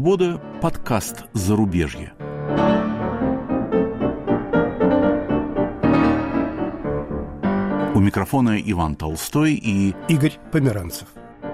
свобода» подкаст «Зарубежье». У микрофона Иван Толстой и Игорь Померанцев.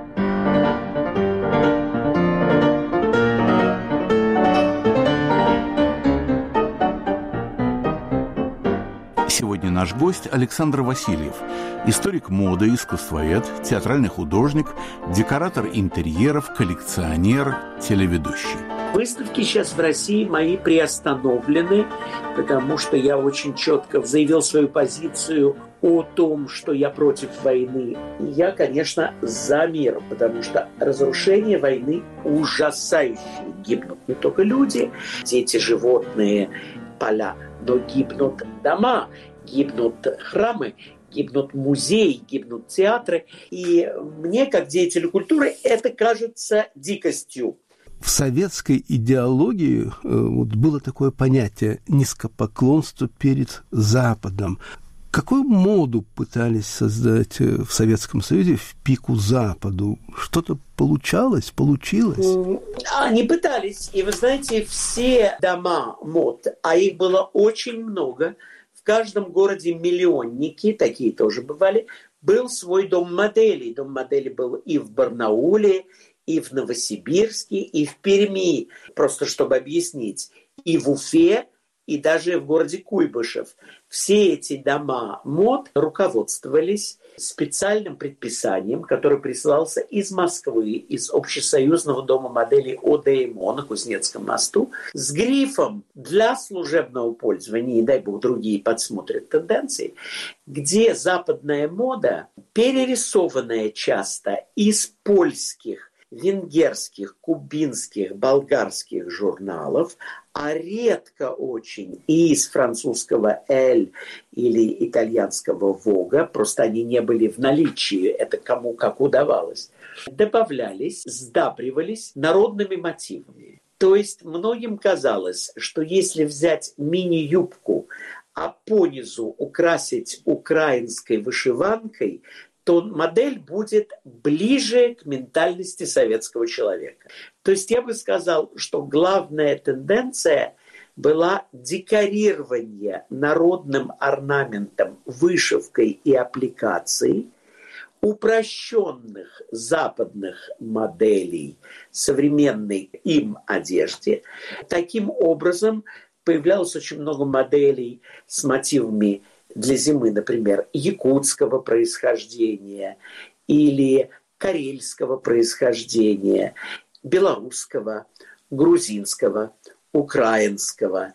Сегодня наш гость Александр Васильев, историк моды, искусствовед, театральный художник, декоратор интерьеров, коллекционер, телеведущий. Выставки сейчас в России мои приостановлены, потому что я очень четко заявил свою позицию о том, что я против войны. И я, конечно, за мир, потому что разрушение войны ужасающее. Гибнут не только люди, дети, животные, поля, но гибнут дома, гибнут храмы, гибнут музеи, гибнут театры. И мне, как деятелю культуры, это кажется дикостью. В советской идеологии было такое понятие низкопоклонство перед Западом. Какую моду пытались создать в Советском Союзе в пику Западу? Что-то получалось? Они пытались. И вы знаете, все дома мод, а их было очень много, в каждом городе миллионники, такие тоже бывали, был свой дом моделей. Дом моделей был и в Барнауле, и в Новосибирске, и в Перми. Просто чтобы объяснить. И в Уфе, и даже в городе Куйбышев. Все эти дома мод руководствовались специальным предписанием, которое присылался из Москвы, из Общесоюзного дома моделей ОДМО на Кузнецком мосту, с грифом «для служебного пользования», не дай бог другие подсмотрят тенденции, где западная мода, перерисованная часто из польских, венгерских, кубинских, болгарских журналов, а редко очень и из французского «Эль» или итальянского «Вога», просто они не были в наличии, это кому как удавалось, добавлялись, сдабривались народными мотивами. То есть многим казалось, что если взять мини-юбку, а понизу украсить украинской вышиванкой, то модель будет ближе к ментальности советского человека. То есть я бы сказал, что главная тенденция была декорирование народным орнаментом, вышивкой и аппликацией упрощенных западных моделей современной им одежде. Таким образом появлялось очень много моделей с мотивами для зимы, например, якутского происхождения или карельского происхождения, белорусского, грузинского, украинского,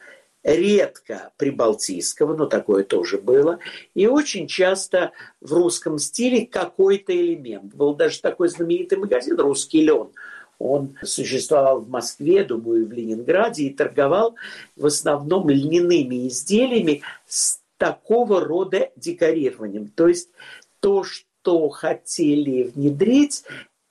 редко прибалтийского, но такое тоже было, и очень часто в русском стиле какой-то элемент. Был даже такой знаменитый магазин «Русский лен». Он существовал в Москве, думаю, и в Ленинграде, и торговал в основном льняными изделиями с такого рода декорированием. То есть то, что хотели внедрить,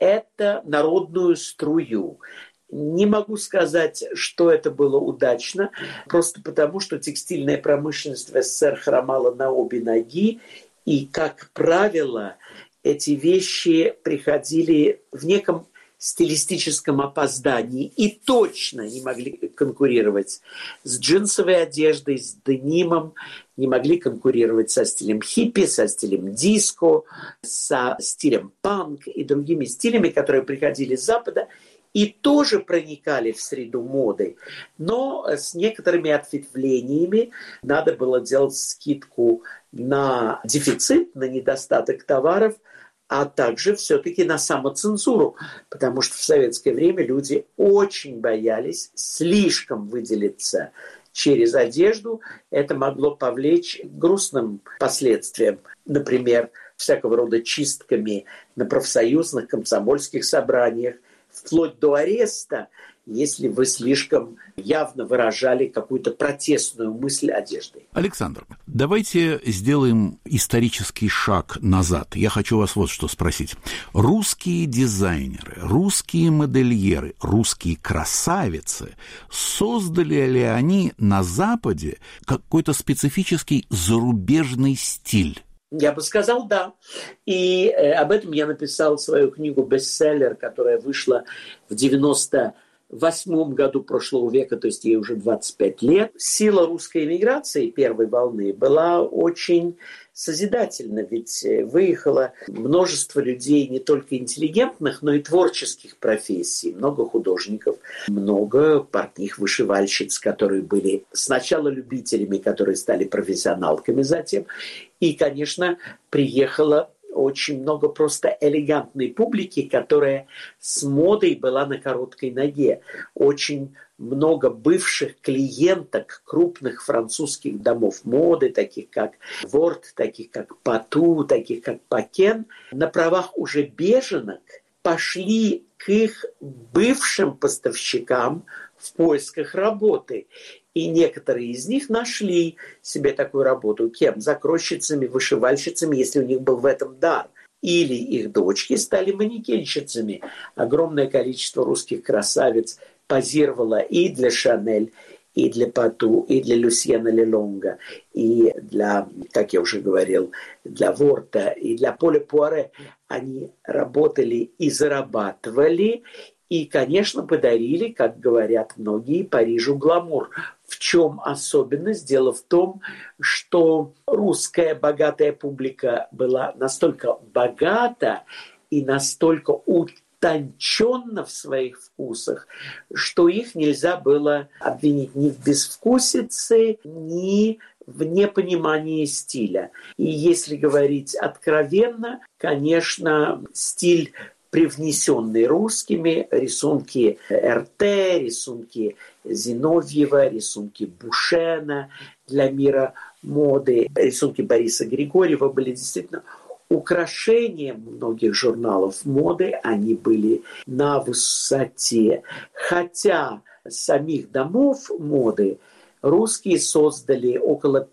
это народную струю. Не могу сказать, что это было удачно, просто потому, что текстильная промышленность в СССР хромала на обе ноги, и, как правило, эти вещи приходили в неком стилистическом опоздании и точно не могли конкурировать с джинсовой одеждой, с денимом, не могли конкурировать со стилем хиппи, со стилем диско, со стилем панк и другими стилями, которые приходили с Запада и тоже проникали в среду моды, но с некоторыми ответвлениями. Надо было делать скидку на дефицит, на недостаток товаров, а также все-таки на самоцензуру, потому что в советское время люди очень боялись слишком выделиться через одежду. Это могло повлечь к грустным последствиям, например, всякого рода чистками на профсоюзных, комсомольских собраниях, вплоть до ареста, если вы слишком явно выражали какую-то протестную мысль одеждой. Александр, давайте сделаем исторический шаг назад. Я хочу вас вот что спросить. Русские дизайнеры, русские модельеры, русские красавицы, создали ли они на Западе какой-то специфический зарубежный стиль? Я бы сказал, да. И об этом я написал свою книгу «Бестселлер», которая вышла в 98 1908 году прошлого века, то есть ей уже 25 лет, сила русской эмиграции первой волны была очень созидательна, ведь выехало множество людей не только интеллигентных, но и творческих профессий, много художников, много портних вышивальщиц, которые были сначала любителями, которые стали профессионалками затем, и, конечно, приехало очень много просто элегантной публики, которая с модой была на короткой ноге. Очень много бывших клиенток крупных французских домов моды, таких как Ворт, таких как Пату, таких как Пакен, на правах уже беженок пошли к их бывшим поставщикам в поисках работы. И некоторые из них нашли себе такую работу. Кем? Закройщицами, вышивальщицами, если у них был в этом дар. Или их дочки стали манекенщицами. Огромное количество русских красавиц позировало и для Шанель, и для Пату, и для Люсьена Лелонга, и для, как я уже говорил, для Ворта, и для Поля Пуаре. Они работали и зарабатывали, и, конечно, подарили, как говорят многие, Парижу гламур. В чем особенность? Дело в том, что русская богатая публика была настолько богата и настолько утонченна в своих вкусах, что их нельзя было обвинить ни в безвкусице, ни в непонимании стиля. И если говорить откровенно, конечно, стиль, привнесенные русскими, рисунки РТ, рисунки Зиновьева, рисунки Бушена для мира моды, рисунки Бориса Григорьева были действительно украшением многих журналов моды, они были на высоте. Хотя самих домов моды русские создали около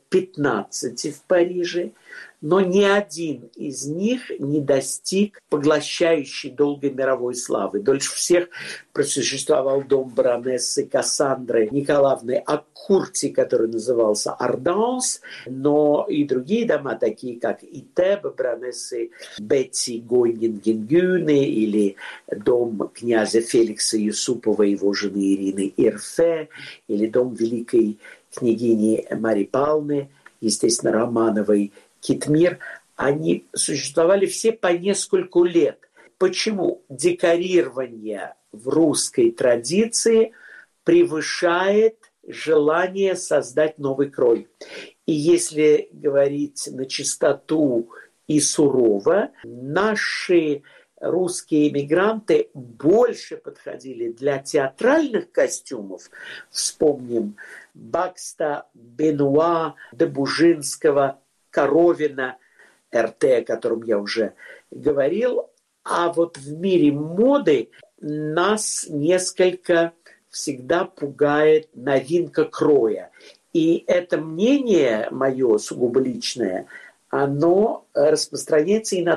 15 в Париже, но ни один из них не достиг поглощающей долгой мировой славы. Дольше всех просуществовал дом баронессы Кассандры Николаевны Аккурти, который назывался Арданс, но и другие дома, такие как Итеб, баронессы Бетти Гойнинген-Гюне, или дом князя Феликса Юсупова и его жены Ирины Ирфе, или дом великой княгини Марии Павловны, естественно, Романовой Китмир, они существовали все по нескольку лет. Почему? Декорирование в русской традиции превышает желание создать новый крой. И если говорить на чистоту и сурово, наши русские эмигранты больше подходили для театральных костюмов. Вспомним Бакста, Бенуа, Добужинского, Коровина, РТ, о котором я уже говорил. А вот в мире моды нас несколько всегда пугает новинка кроя. И это мнение мое, сугубо личное, оно распространяется и на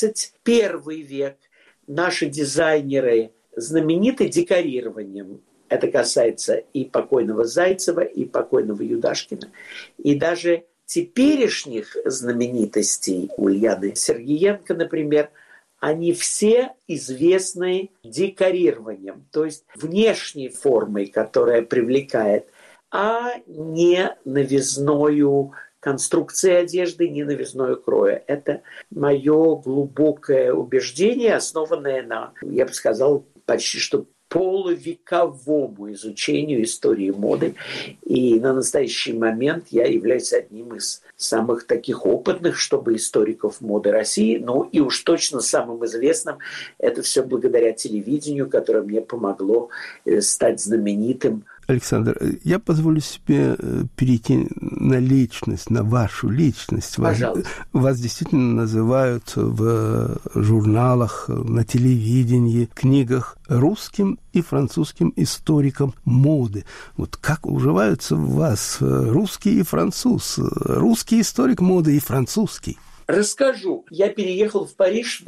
21 век. Наши дизайнеры знамениты декорированием. Это касается и покойного Зайцева, и покойного Юдашкина, и даже теперешних знаменитостей Ульяны Сергеенко, например, они все известны декорированием, то есть внешней формой, которая привлекает, а не новизною конструкции одежды, не новизною кроя. Это мое глубокое убеждение, основанное на, я бы сказал, почти что полувековому изучению истории моды. И на настоящий момент я являюсь одним из самых таких опытных, чтобы историков моды России. Ну и уж точно самым известным. Это все благодаря телевидению, которое мне помогло стать знаменитым. Александр, я позволю себе перейти на личность, на вашу личность. Пожалуйста. Вас действительно называют в журналах, на телевидении, книгах русским и французским историком моды. Вот как уживаются в вас русский и француз, русский историк моды и французский? Расскажу. Я переехал в Париж в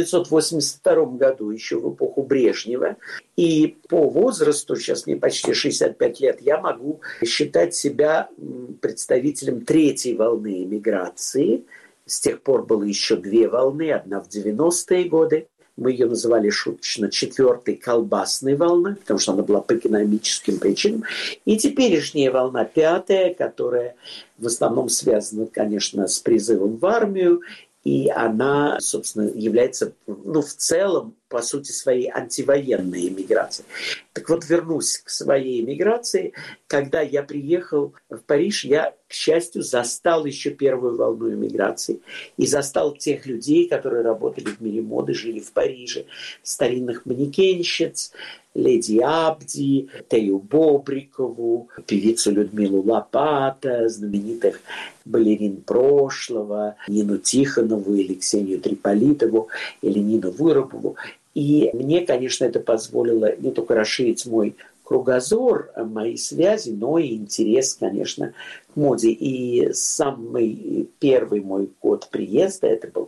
1982 году, еще в эпоху Брежнева. И по возрасту, сейчас мне почти 65 лет, я могу считать себя представителем третьей волны эмиграции. С тех пор было еще две волны. Одна в 90-е годы, Мы ее называли шуточно четвертой колбасной волной, потому что она была по экономическим причинам. И теперешняя волна, пятая, которая в основном связана, конечно, с призывом в армию, и она, собственно, является, в целом, по сути своей, антивоенной эмиграцией. Так вот, вернусь к своей эмиграции. Когда я приехал в Париж, я, к счастью, застал еще первую волну эмиграции. И застал тех людей, которые работали в мире моды, жили в Париже. Старинных манекенщиц, леди Абди, Тею Бобрикову, певицу Людмилу Лопата, знаменитых балерин прошлого, Нину Тихонову или Ксению Триполитову, или Нину Выробову. И мне, конечно, это позволило не только расширить мой кругозор, мои связи, но и интерес, конечно, к моде. И самый первый мой год приезда, это был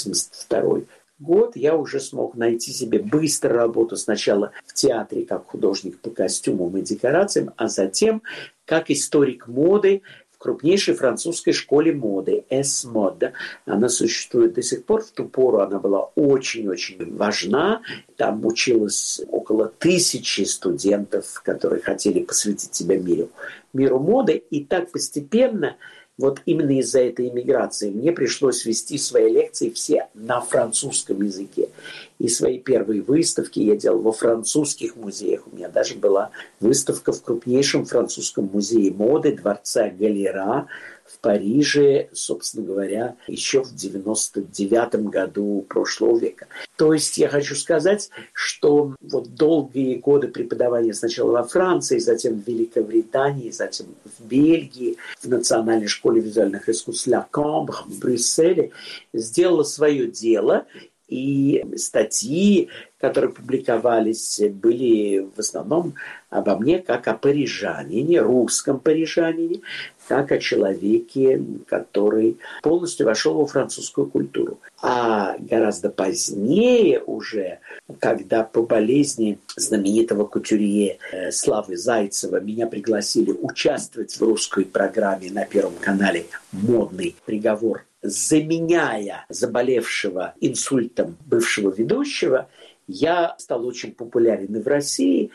82-й год, я уже смог найти себе быстро работу сначала в театре как художник по костюмам и декорациям, а затем как историк моды в крупнейшей французской школе моды «Эс-Мод». Она существует до сих пор. В ту пору она была очень-очень важна. Там училось около 1000 студентов, которые хотели посвятить себя миру моды. И так постепенно, вот именно из-за этой иммиграции, мне пришлось вести свои лекции все на французском языке. И свои первые выставки я делал во французских музеях. У меня даже была выставка в крупнейшем французском музее моды дворца Галера в Париже, собственно говоря, еще в 99-м году прошлого века. То есть я хочу сказать, что вот долгие годы преподавания сначала во Франции, затем в Великобритании, затем в Бельгии, в Национальной школе визуальных искусств Ля Камбр в Брюсселе сделала свое дело. И статьи, которые публиковались, были в основном обо мне как о парижанине, русском парижанине, как о человеке, который полностью вошел во французскую культуру. А гораздо позднее уже, когда по болезни знаменитого кутюрье Славы Зайцева меня пригласили участвовать в русской программе на Первом канале «Модный приговор», заменяя заболевшего инсультом бывшего ведущего, я стал очень популярен и в России,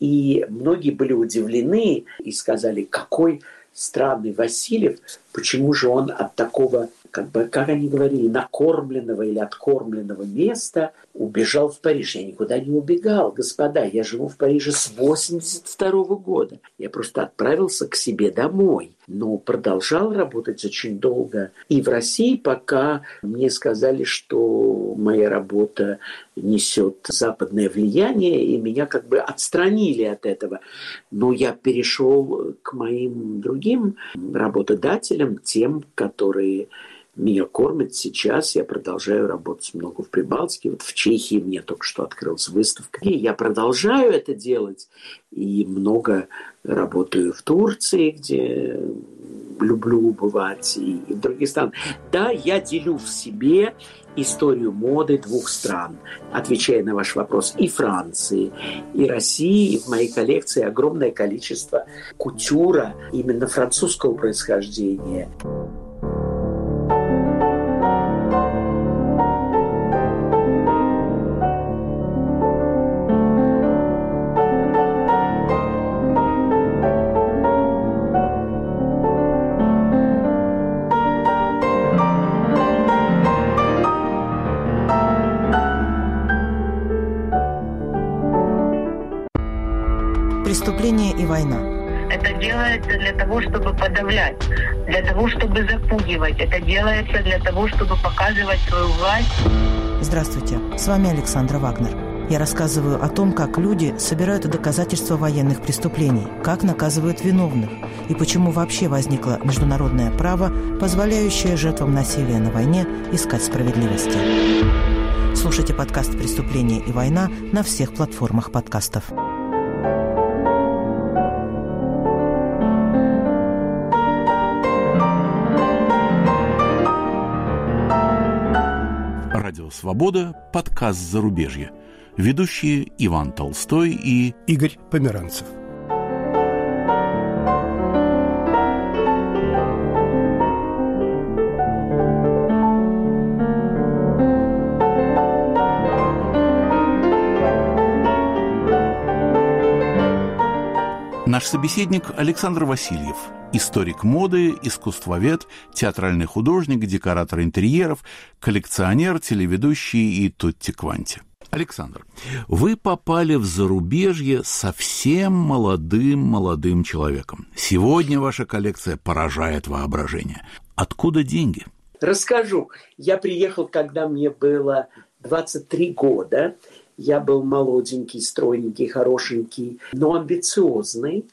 и многие были удивлены и сказали, какой странный Васильев, почему же он от такого, как они говорили, накормленного или откормленного места убежал в Париж. Я никуда не убегал, господа, я живу в Париже с 82-го года. Я просто отправился к себе домой, но продолжал работать очень долго и в России, пока мне сказали, что моя работа несет западное влияние, и меня как бы отстранили от этого. Но я перешел к моим другим работодателям, тем, которые меня кормят сейчас. Я продолжаю работать много в Прибалтике. Вот в Чехии мне только что открылась выставка. И я продолжаю это делать. И много работаю в Турции, где люблю бывать, и в других странах. Да, я делю в себе историю моды двух стран, отвечая на ваш вопрос, и Франции, и России. И в моей коллекции огромное количество кутюра именно французского происхождения. «Преступление и война». Это делается для того, чтобы подавлять, для того, чтобы запугивать. Это делается для того, чтобы показывать свою власть. Здравствуйте, с вами Александра Вагнер. Я рассказываю о том, как люди собирают доказательства военных преступлений, как наказывают виновных и почему вообще возникло международное право, позволяющее жертвам насилия на войне искать справедливости. Слушайте подкаст «Преступление и война» на всех платформах подкастов. Радио «Свобода», подкаст «Зарубежье». Ведущие Иван Толстой и Игорь Померанцев. Наш собеседник Александр Васильев, историк моды, искусствовед, театральный художник, декоратор интерьеров, коллекционер, телеведущий и тутти-кванти. Александр, вы попали в зарубежье совсем молодым человеком. Сегодня ваша коллекция поражает воображение. Откуда деньги? Расскажу. Я приехал, когда мне было 23 года. Я был молоденький, стройненький, хорошенький, но амбициозный.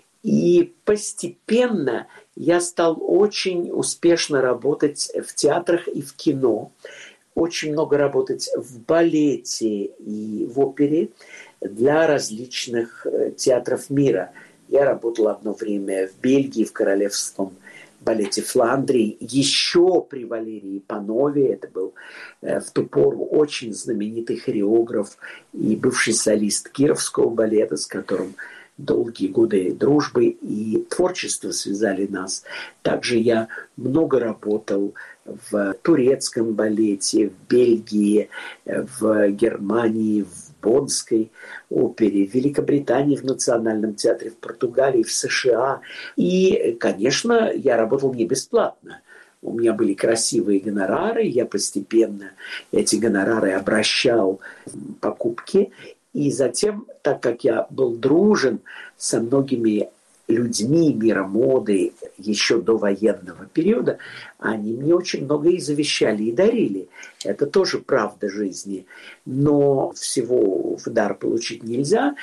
И постепенно я стал очень успешно работать в театрах и в кино. Очень много работать в балете и в опере для различных театров мира. Я работал одно время в Бельгии, в Королевском балете Фландрии, еще при Валерии Панове. Это был в ту пору очень знаменитый хореограф и бывший солист Кировского балета, с которым долгие годы дружбы и творчества связали нас. Также я много работал в турецком балете, в Бельгии, в Германии, в Боннской опере, в Великобритании, в Национальном театре, в Португалии, в США. И, конечно, я работал не бесплатно. У меня были красивые гонорары, я постепенно эти гонорары обращал в покупки. И затем, так как я был дружен со многими людьми мира моды еще до военного периода, они мне очень многое и завещали, и дарили. Это тоже правда жизни. Но всего в дар получить нельзя.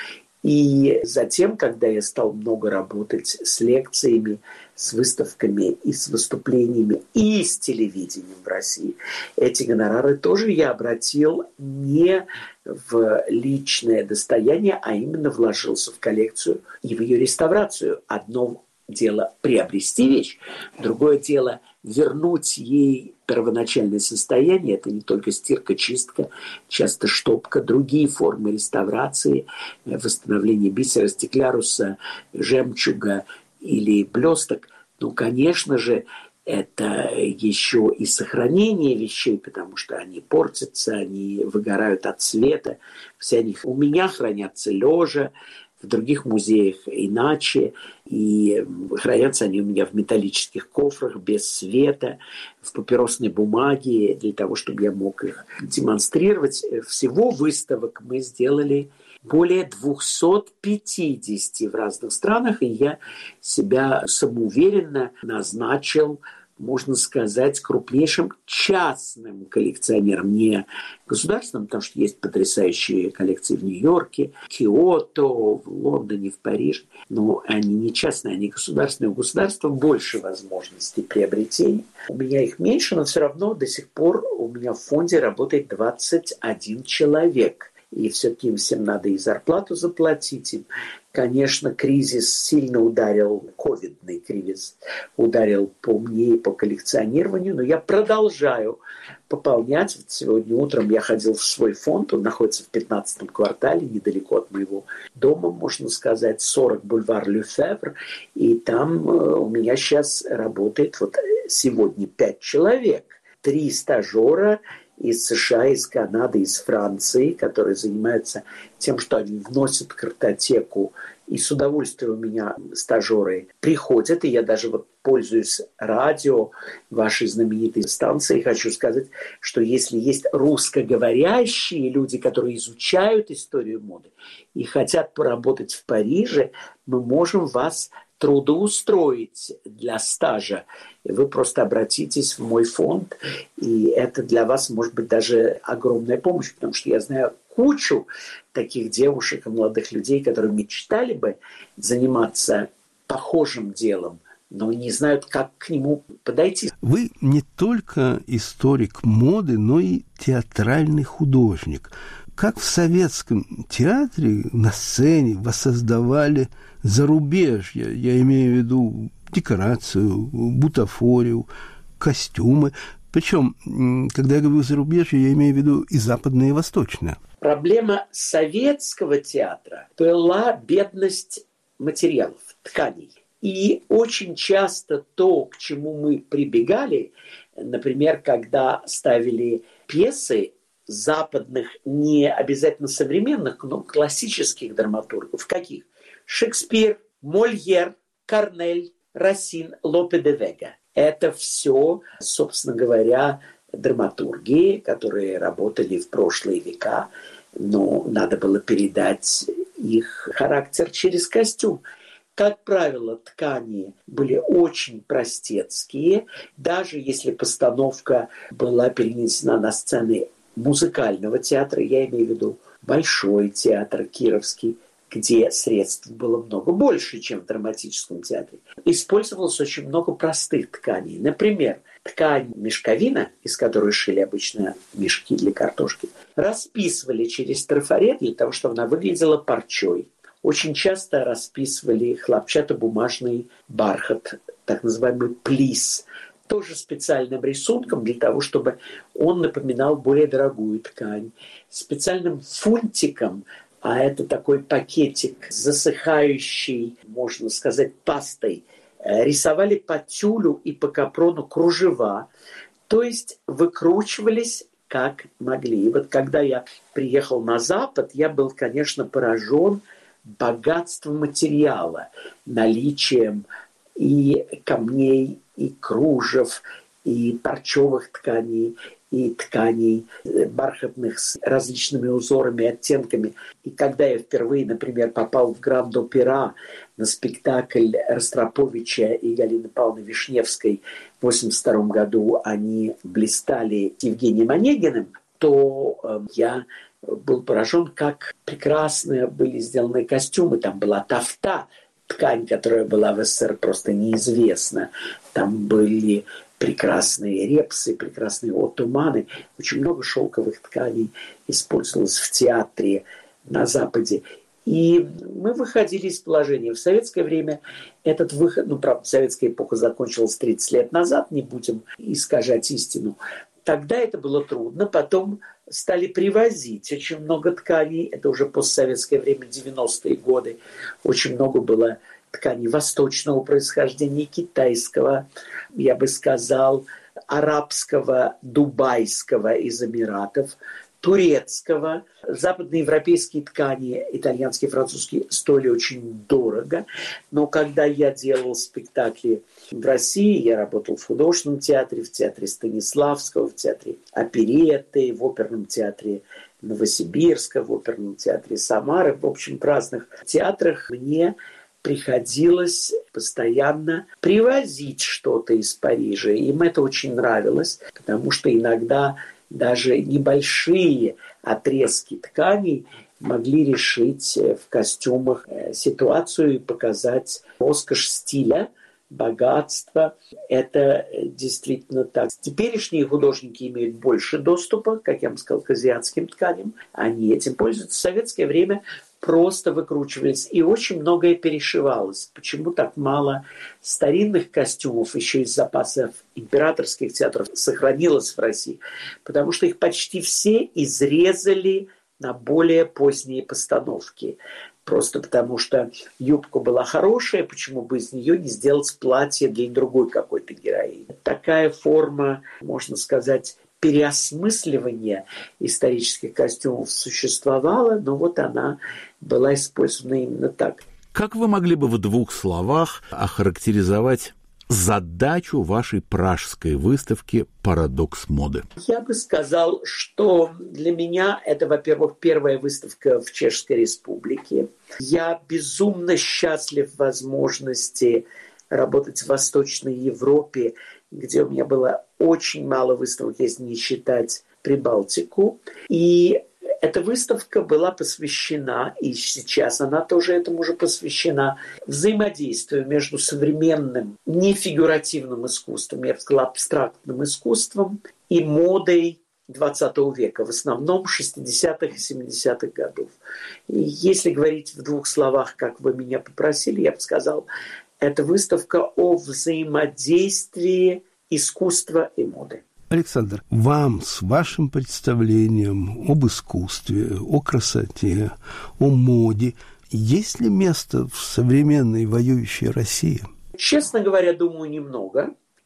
И затем, когда я стал много работать с лекциями, с выставками и с выступлениями, и с телевидением в России, эти гонорары тоже я обратил не в личное достояние, а именно вложился в коллекцию и в ее реставрацию. Одно дело приобрести вещь, другое дело вернуть ей первоначальное состояние. Это не только стирка, чистка, часто штопка, другие формы реставрации, восстановление бисера, стекляруса, жемчуга или блесток. Ну, конечно же, это еще и сохранение вещей, потому что они портятся, они выгорают от света. Все они у меня хранятся лежа, в других музеях иначе. И хранятся они у меня в металлических кофрах, без света, в папиросной бумаге, для того, чтобы я мог их демонстрировать. Всего выставок мы сделали более 250 в разных странах, и я себя самоуверенно назначил, можно сказать, крупнейшим частным коллекционером, не государственным, потому что есть потрясающие коллекции в Нью-Йорке, Киото, в Лондоне, в Париже, но они не частные, они государственные. У государства больше возможностей приобретения. У меня их меньше, но все равно до сих пор у меня в фонде работает 21 человек. И все-таки им всем надо и зарплату заплатить. И, конечно, кризис сильно ударил, ковидный кризис ударил по мне и по коллекционированию, но я продолжаю пополнять. Вот сегодня утром я ходил в свой фонд, он находится в 15-м квартале, недалеко от моего дома, можно сказать, 40 бульвар Лефевр, и там у меня сейчас работает вот сегодня 5 человек, 3 стажера из США, из Канады, из Франции, которые занимаются тем, что они вносят в картотеку. И с удовольствием у меня стажеры приходят, и я даже вот пользуюсь радио вашей знаменитой станции. Хочу сказать, что если есть русскоговорящие люди, которые изучают историю моды и хотят поработать в Париже, мы можем вас трудоустроить для стажа. Вы просто обратитесь в мой фонд, и это для вас может быть даже огромная помощь, потому что я знаю кучу таких девушек и молодых людей, которые мечтали бы заниматься похожим делом, но не знают, как к нему подойти. Вы не только историк моды, но и театральный художник. Как в советском театре на сцене воссоздавали зарубежье, я имею в виду декорацию, бутафорию, костюмы. Причем, когда я говорю зарубежье, я имею в виду и западное, и восточное. Проблема советского театра была бедность материалов, тканей. И очень часто то, к чему мы прибегали, например, когда ставили пьесы западных, не обязательно современных, но классических драматургов. Каких? Шекспир, Мольер, Корнель, Расин, Лопе де Вега. Это все, собственно говоря, драматурги, которые работали в прошлые века, но надо было передать их характер через костюм. Как правило, ткани были очень простецкие, даже если постановка была перенесена на сцены музыкального театра, я имею в виду Большой театр Кировский, где средств было много больше, чем в драматическом театре. Использовалось очень много простых тканей. Например, ткань мешковина, из которой шили обычно мешки для картошки, расписывали через трафарет для того, чтобы она выглядела парчой. Очень часто расписывали хлопчатобумажный бархат, так называемый плис, тоже специальным рисунком для того, чтобы он напоминал более дорогую ткань. Специальным фунтиком, а это такой пакетик, засыхающий, можно сказать, пастой, рисовали по тюлю и по капрону кружева, то есть выкручивались как могли. И вот когда я приехал на Запад, я был, конечно, поражен богатством материала, наличием и камней, и кружев, и парчевых тканей, и тканей бархатных с различными узорами, оттенками. И когда я впервые, например, попал в Гранд-Опера на спектакль Ростроповича и Галины Павловны Вишневской в 1982 году, они блистали Евгением Онегиным, то я был поражен, как прекрасно были сделаны костюмы. Там была тафта, ткань, которая была в СССР просто неизвестна. Там были прекрасные репсы, прекрасные отуманы. Очень много шелковых тканей использовалось в театре на Западе. И мы выходили из положения. В советское время этот выход, правда, советская эпоха закончилась 30 лет назад, не будем искажать истину. Тогда это было трудно, потом стали привозить очень много тканей, это уже постсоветское время, 90-е годы, очень много было тканей восточного происхождения, китайского, я бы сказал, арабского, дубайского из Эмиратов, турецкого. Западноевропейские ткани, итальянские, французские, стоили очень дорого. Но когда я делал спектакли в России, я работал в художественном театре, в театре Станиславского, в театре оперетты, в оперном театре Новосибирска, в оперном театре Самары, в общем, в разных театрах мне приходилось постоянно привозить что-то из Парижа. Им это очень нравилось, потому что иногда даже небольшие отрезки тканей могли решить в костюмах ситуацию и показать роскошь стиля, богатство. Это действительно так. Теперешние художники имеют больше доступа, как я вам сказал, к азиатским тканям. Они этим пользуются. В советское время просто выкручивались, и очень многое перешивалось. Почему так мало старинных костюмов еще из запасов императорских театров сохранилось в России? Потому что их почти все изрезали на более поздние постановки. Просто потому что юбка была хорошая, почему бы из нее не сделать платье для другой какой-то героини. Такая форма, можно сказать, переосмысливания исторических костюмов существовала, но вот она была использована именно так. Как вы могли бы в 2 словах охарактеризовать задачу вашей пражской выставки «Парадокс моды»? Я бы сказал, что для меня это, во-первых, первая выставка в Чешской Республике. Я безумно счастлив возможности работать в Восточной Европе, где у меня было очень мало выставок, если не считать Прибалтику. И эта выставка была посвящена, и сейчас она тоже этому же посвящена, взаимодействию между современным нефигуративным искусством, я бы сказала, абстрактным искусством и модой XX века, в основном 60-х и 70-х годов. И если говорить в 2 словах, как вы меня попросили, я бы сказал, это выставка о взаимодействии искусства и моды. Александр, вам с вашим представлением об искусстве, о красоте, о моде, есть ли место в современной воюющей России? Честно говоря, думаю, немного.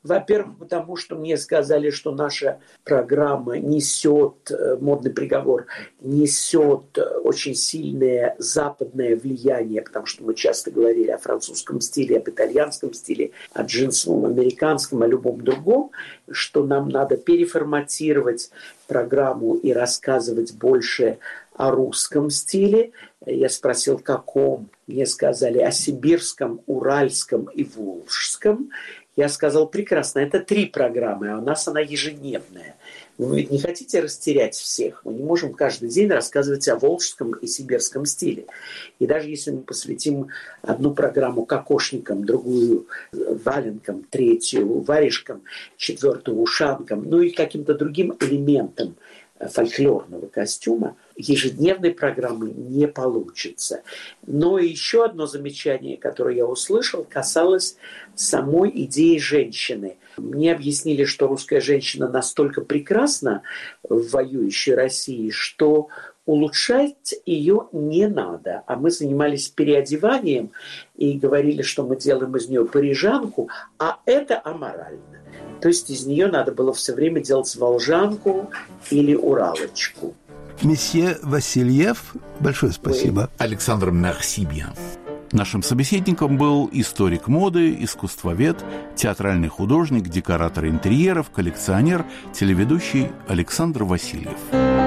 Во-первых, потому что мне сказали, что наша программа несет, модный приговор, несет очень сильное западное влияние, потому что мы часто говорили о французском стиле, об итальянском стиле, о джинсовом, американском, о любом другом, что нам надо переформатировать программу и рассказывать больше о русском стиле. Я спросил, каком. Мне сказали о сибирском, уральском и волжском. Я сказал, прекрасно, это 3 программы, а у нас она ежедневная. Вы ведь не хотите растерять всех? Мы не можем каждый день рассказывать о волжском и сибирском стиле. И даже если мы посвятим одну программу кокошникам, другую валенкам, 3-ю варежкам, 4-ю ушанкам, ну и каким-то другим элементам фольклорного костюма, ежедневной программы не получится. Но еще одно замечание, которое я услышал, касалось самой идеи женщины. Мне объяснили, что русская женщина настолько прекрасна в воюющей России, что улучшать ее не надо. А мы занимались переодеванием и говорили, что мы делаем из нее парижанку, а это аморально. То есть из нее надо было все время делать волжанку или уралочку. Месье Васильев, большое спасибо. Александр, merci bien. Нашим собеседником был историк моды, искусствовед, театральный художник, декоратор интерьеров, коллекционер, телеведущий Александр Васильев.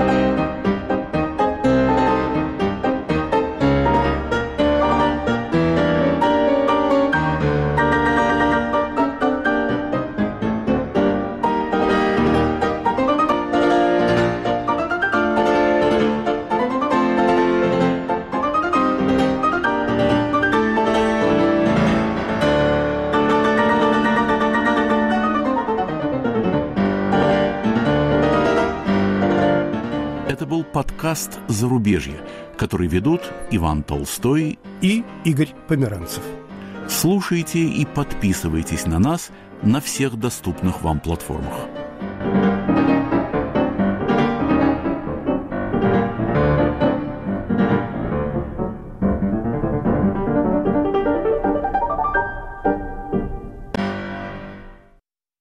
Подкаст «Зарубежье», который ведут Иван Толстой и Игорь Померанцев. Слушайте и подписывайтесь на нас на всех доступных вам платформах.